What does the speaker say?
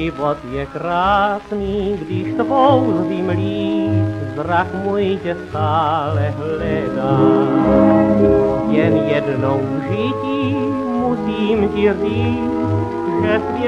Život je krásný, když tvou zimlí, zrak můj tě stále hledá. Jen jednou v žití musím ti říct, že